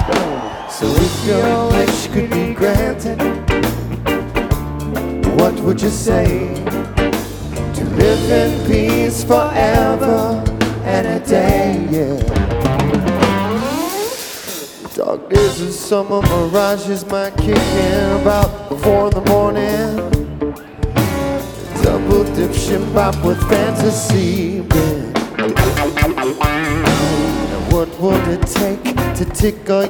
So if your wish could be granted, what would you say? To live in peace forever and a day, yeah. Dark days of summer, mirages might kick in about 4 in the morning. Double dip ship-bop with fantasy, man. And what would it take to tickle